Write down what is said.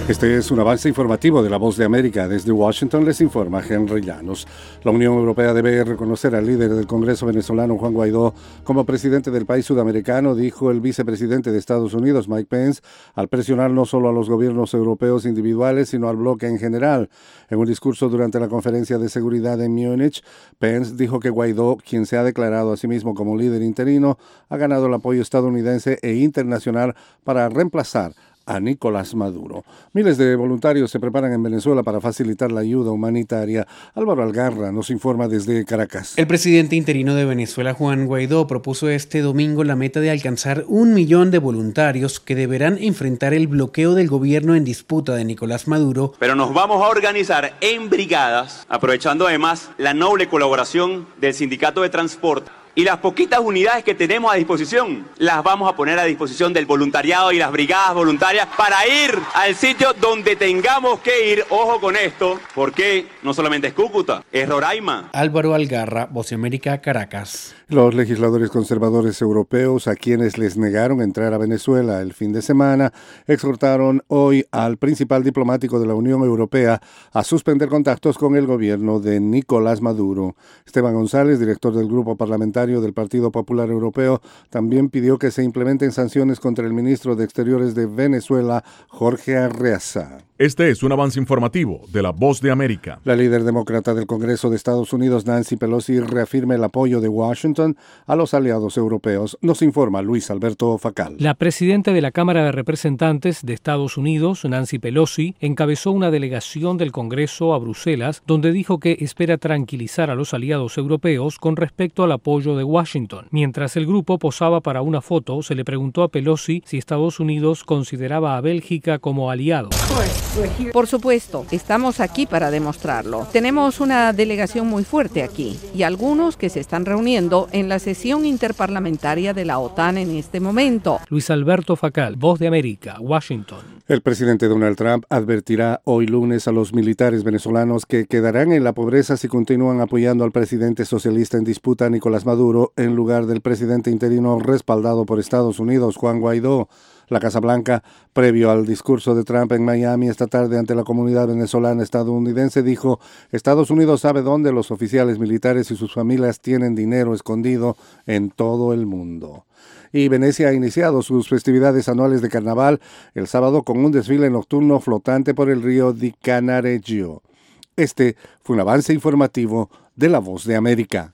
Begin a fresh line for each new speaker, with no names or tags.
Este es un avance informativo de La Voz de América. Desde Washington les informa Henry Llanos. La Unión Europea debe reconocer al líder del Congreso venezolano, Juan Guaidó, como presidente del país sudamericano, dijo el vicepresidente de Estados Unidos, Mike Pence, al presionar no solo a los gobiernos europeos individuales, sino al bloque en general. En un discurso durante la conferencia de seguridad en Múnich, Pence dijo que Guaidó, quien se ha declarado a sí mismo como líder interino, ha ganado el apoyo estadounidense e internacional para reemplazar a Nicolás Maduro. Miles de voluntarios se preparan en Venezuela para facilitar la ayuda humanitaria. Álvaro Algarra nos informa desde Caracas.
El presidente interino de Venezuela, Juan Guaidó, propuso este domingo la meta de alcanzar 1 millón de voluntarios que deberán enfrentar el bloqueo del gobierno en disputa de Nicolás Maduro.
Pero nos vamos a organizar en brigadas, aprovechando además la noble colaboración del Sindicato de Transporte. Y las poquitas unidades que tenemos a disposición, las vamos a poner a disposición del voluntariado y las brigadas voluntarias para ir al sitio donde tengamos que ir. Ojo con esto, porque no solamente es Cúcuta, es Roraima.
Álvaro Algarra, Voz de América, Caracas.
Los legisladores conservadores europeos, a quienes les negaron entrar a Venezuela el fin de semana, exhortaron hoy al principal diplomático de la Unión Europea a suspender contactos con el gobierno de Nicolás Maduro. Esteban González, director del grupo parlamentario del Partido Popular Europeo, también pidió que se implementen sanciones contra el ministro de Exteriores de Venezuela, Jorge Arreaza.
Este es un avance informativo de La Voz de América.
La líder demócrata del Congreso de Estados Unidos, Nancy Pelosi, reafirma el apoyo de Washington a los aliados europeos. Nos informa Luis Alberto Facal.
La presidenta de la Cámara de Representantes de Estados Unidos, Nancy Pelosi, encabezó una delegación del Congreso a Bruselas, donde dijo que espera tranquilizar a los aliados europeos con respecto al apoyo de Washington. Mientras el grupo posaba para una foto, se le preguntó a Pelosi si Estados Unidos consideraba a Bélgica como aliado.
Por supuesto, estamos aquí para demostrarlo. Tenemos una delegación muy fuerte aquí y algunos que se están reuniendo en la sesión interparlamentaria de la OTAN en este momento.
Luis Alberto Facal, Voz de América, Washington.
El presidente Donald Trump advertirá hoy lunes a los militares venezolanos que quedarán en la pobreza si continúan apoyando al presidente socialista en disputa, Nicolás Maduro, en lugar del presidente interino respaldado por Estados Unidos, Juan Guaidó. La Casa Blanca, previo al discurso de Trump en Miami esta tarde ante la comunidad venezolana estadounidense, dijo: Estados Unidos sabe dónde los oficiales militares y sus familias tienen dinero escondido en todo el mundo. Y Venecia ha iniciado sus festividades anuales de carnaval el sábado con un desfile nocturno flotante por el río di Canareggio. Este fue un avance informativo de La Voz de América.